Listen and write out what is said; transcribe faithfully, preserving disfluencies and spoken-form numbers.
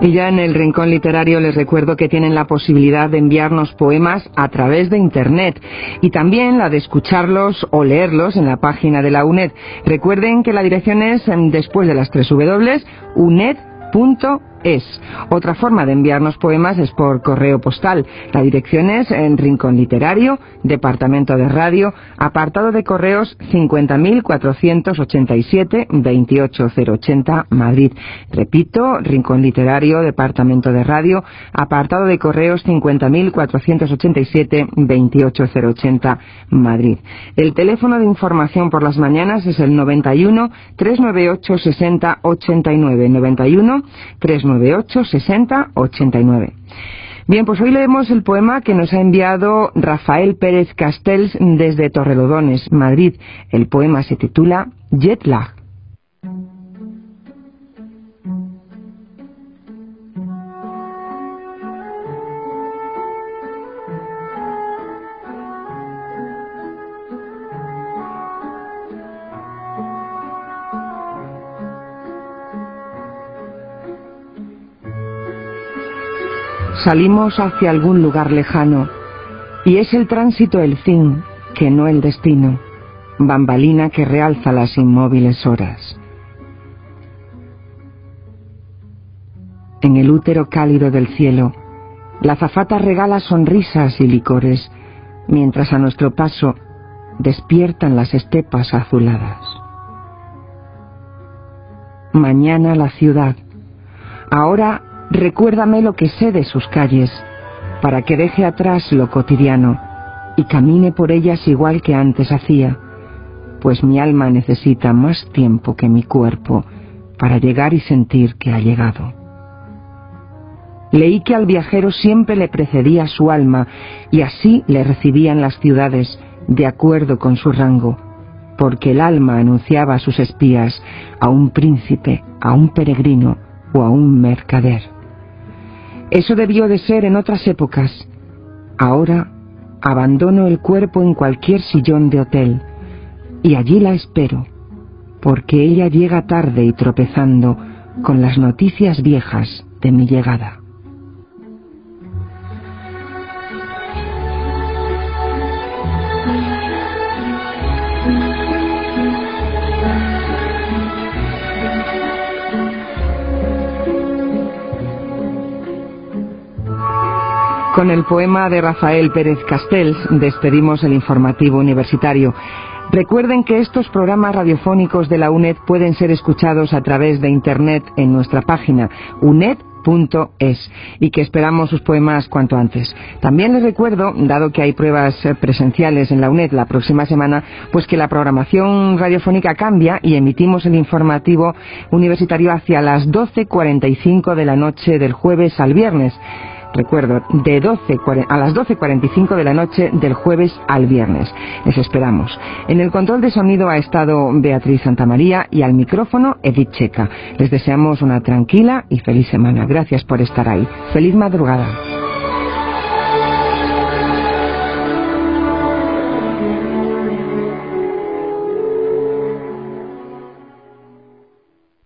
Y ya en el Rincón Literario les recuerdo que tienen la posibilidad de enviarnos poemas a través de Internet y también la de escucharlos o leerlos en la página de la UNED. Recuerden que la dirección es después de las tres W, uned punto es. Otra forma de enviarnos poemas es por correo postal. La dirección es en Rincón Literario, Departamento de Radio, apartado de correos cincuenta mil cuatrocientos ochenta y siete, veintiocho mil ochenta, Madrid. Repito, Rincón Literario, Departamento de Radio, apartado de correos cincuenta mil cuatrocientos ochenta y siete, veintiocho mil ochenta, Madrid. El teléfono de información por las mañanas es el noventa y uno, trescientos noventa y ocho, sesenta, ochenta y nueve, noventa y uno, trescientos noventa y ocho, sesenta, ochenta y nueve. Bien, pues hoy leemos el poema que nos ha enviado Rafael Pérez Castells desde Torrelodones, Madrid. El poema se titula Jet Lag. Salimos hacia algún lugar lejano, y es el tránsito el fin, que no el destino, bambalina que realza las inmóviles horas. En el útero cálido del cielo, la azafata regala sonrisas y licores, mientras a nuestro paso despiertan las estepas azuladas. Mañana la ciudad, ahora recuérdame lo que sé de sus calles, para que deje atrás lo cotidiano y camine por ellas igual que antes hacía, pues mi alma necesita más tiempo que mi cuerpo para llegar y sentir que ha llegado. Leí que al viajero siempre le precedía su alma y así le recibían las ciudades de acuerdo con su rango, porque el alma anunciaba a sus espías a un príncipe, a un peregrino o a un mercader. Eso debió de ser en otras épocas. Ahora abandono el cuerpo en cualquier sillón de hotel y allí la espero, porque ella llega tarde y tropezando con las noticias viejas de mi llegada. Con el poema de Rafael Pérez Castells despedimos el informativo universitario. Recuerden que estos programas radiofónicos de la UNED pueden ser escuchados a través de Internet en nuestra página uned punto es y que esperamos sus poemas cuanto antes. También les recuerdo, dado que hay pruebas presenciales en la UNED la próxima semana, pues que la programación radiofónica cambia y emitimos el informativo universitario hacia las doce cuarenta y cinco de la noche del jueves al viernes. Recuerdo, de doce a las doce cuarenta y cinco de la noche del jueves al viernes. Les esperamos. En el control de sonido ha estado Beatriz Santamaría y al micrófono Edith Checa. Les deseamos una tranquila y feliz semana. Gracias por estar ahí. Feliz madrugada.